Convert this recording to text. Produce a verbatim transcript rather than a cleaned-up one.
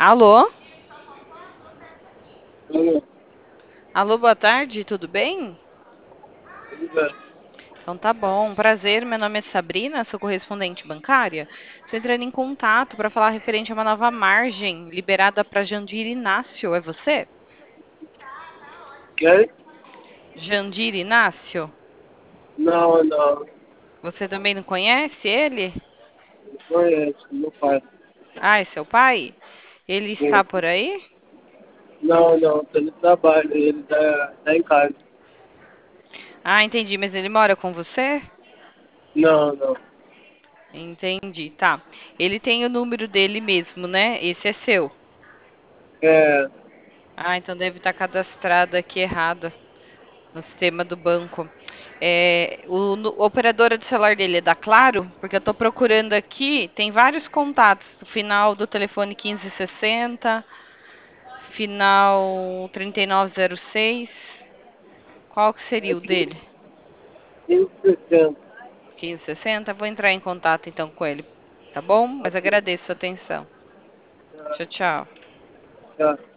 Alô? Alô, Alô, boa tarde, tudo bem? tudo bem? Então tá bom, prazer, meu nome é Sabrina, sou correspondente bancária. Estou entrando em contato para falar referente a uma nova margem liberada para Jandir Inácio, é você? Quem? Jandir Inácio? Não, não, Você também não conhece ele? não conheço, meu pai. Ah, é seu pai? Ele Sim. está por aí? Não, não, tô no trabalho, ele tá, tá em casa. Ah, entendi, mas ele mora com você? Não, não. Entendi, tá. Ele tem o número dele mesmo, né? Esse é seu. É, Ah, então deve estar cadastrado aqui errado no sistema do banco. É, o, nu- a operadora do celular dele é da Claro, porque eu estou procurando aqui, tem vários contatos, o final do telefone quinze sessenta, final trinta e nove zero seis. Qual que seria o aqui, dele? quinze por cento. quinze sessenta. Vou entrar em contato então com ele, tá bom? Mas Ok, agradeço a atenção. tá, Tchau, tchau. tá.